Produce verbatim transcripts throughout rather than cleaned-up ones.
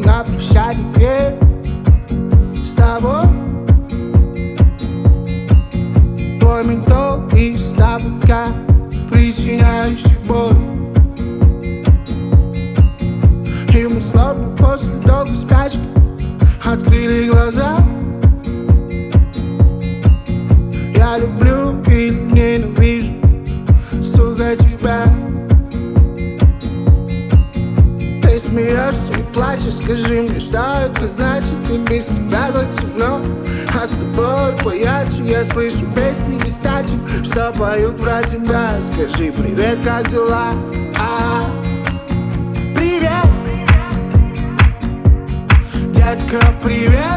на прощание с тобой. Твой ментол и стабилька, причиняющий боль. И мы словно после долгой спячки открыли глаза. Я люблю или ненавижу, сука, тебя. Ты смеешься и плачешь, скажи мне, что это значит? Ведь без тебя так темно, а с тобой поярче. Я слышу песни из тачек, что поют про тебя. Скажи привет, как дела? А-а-а. Привет, детка, привет.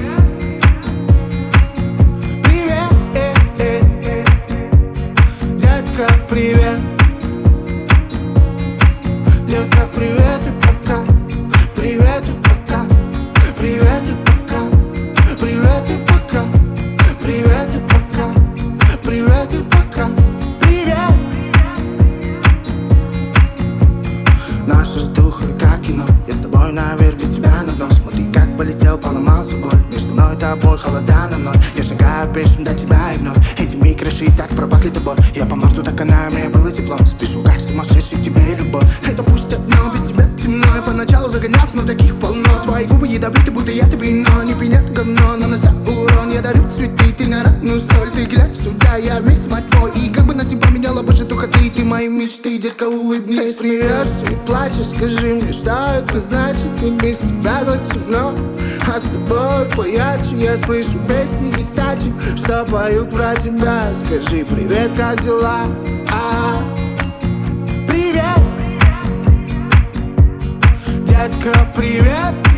Привет, э -э. Детка, привет. Детка, привет и пока. Привет и пока. Привет и пока. Привет и пока. Привет и пока. Привет и пока. Привет. Наш воздух как кино. Я с тобой наверх, без тебя на дно. Смотри, как полетел, поломался боль. Между мной и тобой холода на ноль. Я шагаю пешим до тебя и вновь. Эти микроши так пропахли тобой. Я по мосту, так она, мне было тепло. Спешу как сумасшедший, тебе любовь. Это пусть одно, без тебя темно. Я поначалу загонялся, но таких полно. Твои губы ядовиты, будто яд и вино. Не пьянят говно, нанося урон. Я дарю цветы, ты на ранную соль. Ты глянь сюда, я весь мать твой. И как бы нас не поменяла бы житуха ты. Ты мои мечты, детка, улыбнись. Ты смеешься и плачешь, скажи мне, что это значит? Ведь без тебя так темно, а с тобой поярче. Я слышу песни из тачек, что поют про тебя. Скажи привет, как дела? А-а-а. Привет, детка, привет.